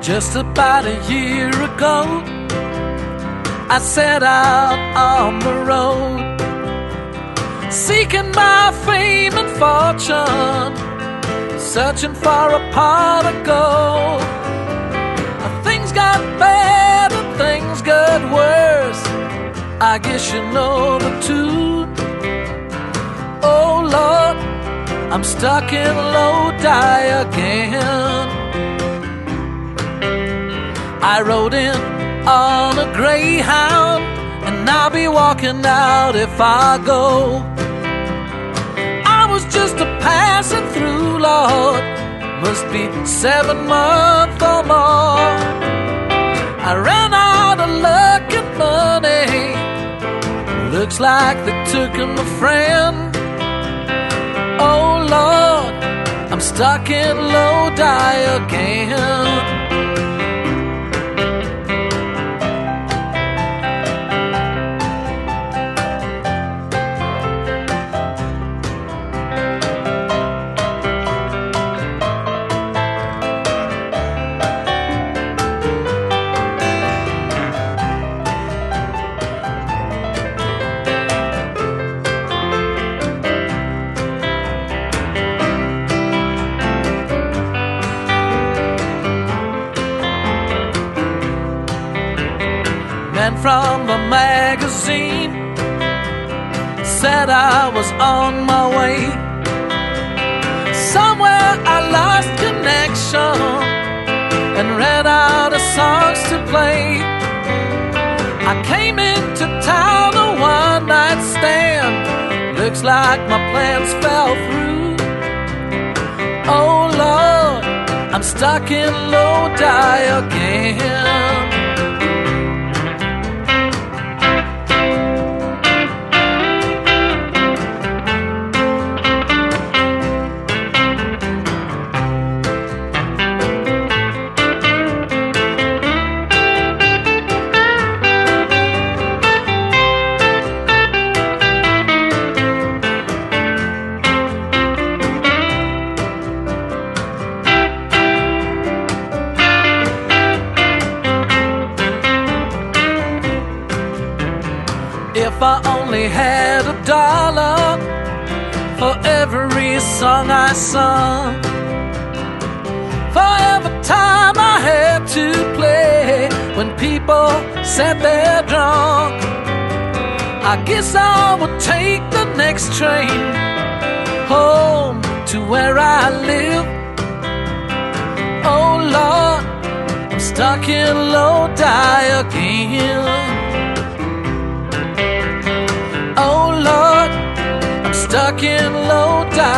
Just about a year ago, I set out on the road, seeking my fame and fortune, searching for a pot of gold. Things got bad and things got worse, I guess you know the tune. Oh Lord, I'm stuck in Lodi again. I rode in on a Greyhound, and I'll be walking out if I go. I was just a passing through, Lord, must be 7 months or more. I ran out of luck and money, looks like they took him a friend. Oh Lord, I'm stuck in Lodi again. From a magazine said I was on my way. Somewhere I lost connection and ran out of songs to play. I came into town a one-night stand, looks like my plans fell through. Oh Lord, I'm stuck in Lodi again. If I only had $1 for every song I sung, for every time I had to play when people said they're drunk, I guess I would take the next train home to where I live. Oh Lord, I'm stuck in Lodi again. Oh Lord, I'm stuck in Lodi